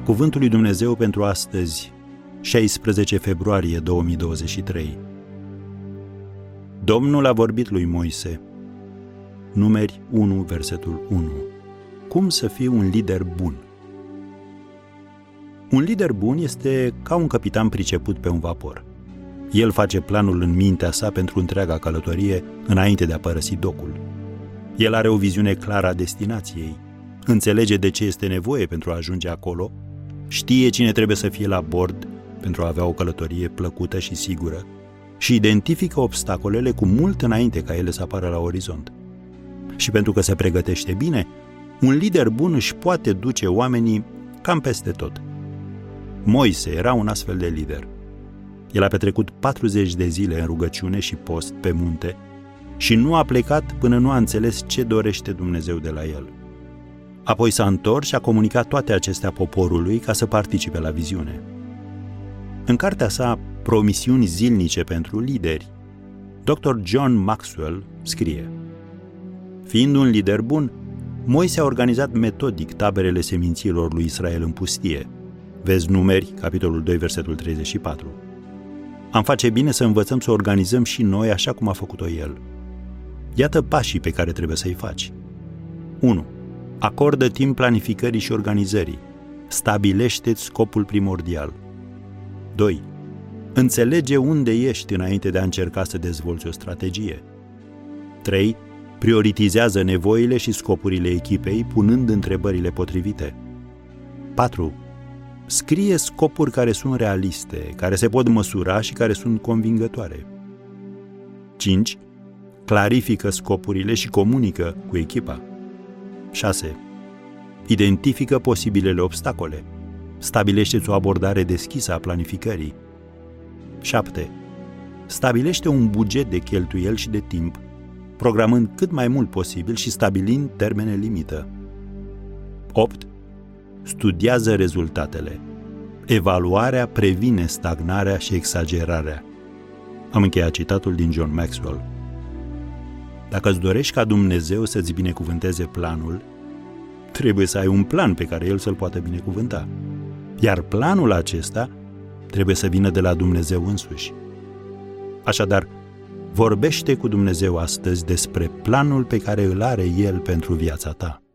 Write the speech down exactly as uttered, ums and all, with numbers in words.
Cuvântul lui Dumnezeu pentru astăzi, șaisprezece februarie două mii douăzeci și trei. Domnul a vorbit lui Moise. Numeri unu, versetul unu. Cum să fii un lider bun? Un lider bun este ca un capitan priceput pe un vapor. El face planul în mintea sa pentru întreaga călătorie înainte de a părăsi docul. El are o viziune clară a destinației, înțelege de ce este nevoie pentru a ajunge acolo, știe cine trebuie să fie la bord pentru a avea o călătorie plăcută și sigură și identifică obstacolele cu mult înainte ca ele să apară la orizont. Și pentru că se pregătește bine, un lider bun își poate duce oamenii cam peste tot. Moise era un astfel de lider. El a petrecut patruzeci de zile în rugăciune și post pe munte și nu a plecat până nu a înțeles ce dorește Dumnezeu de la el. Apoi s-a întors și a comunicat toate acestea poporului ca să participe la viziune. În cartea sa Promisiuni zilnice pentru lideri, doctor John Maxwell scrie: fiind un lider bun, Moise a organizat metodic taberele semințiilor lui Israel în pustie. Vezi Numeri, capitolul doi, versetul treizeci și patru. Am face bine să învățăm să organizăm și noi așa cum a făcut-o el. Iată pașii pe care trebuie să-i faci. unu. Acordă timp planificării și organizării. Stabilește-ți scopul primordial. doi. Înțelege unde ești înainte de a încerca să dezvolți o strategie. trei. Prioritizează nevoile și scopurile echipei, punând întrebările potrivite. patru. Scrie scopuri care sunt realiste, care se pot măsura și care sunt convingătoare. cinci. Clarifică scopurile și comunică cu echipa. șase. Identifică posibilele obstacole. Stabilește-ți o abordare deschisă a planificării. șapte. Stabilește un buget de cheltuieli și de timp, programând cât mai mult posibil și stabilind termene limită. opt. Studiază rezultatele. Evaluarea previne stagnarea și exagerarea. Am încheiat citatul din John Maxwell. Dacă îți dorești ca Dumnezeu să-ți binecuvânteze planul, trebuie să ai un plan pe care El să-l poată binecuvânta. Iar planul acesta trebuie să vină de la Dumnezeu însuși. Așadar, vorbește cu Dumnezeu astăzi despre planul pe care îl are El pentru viața ta.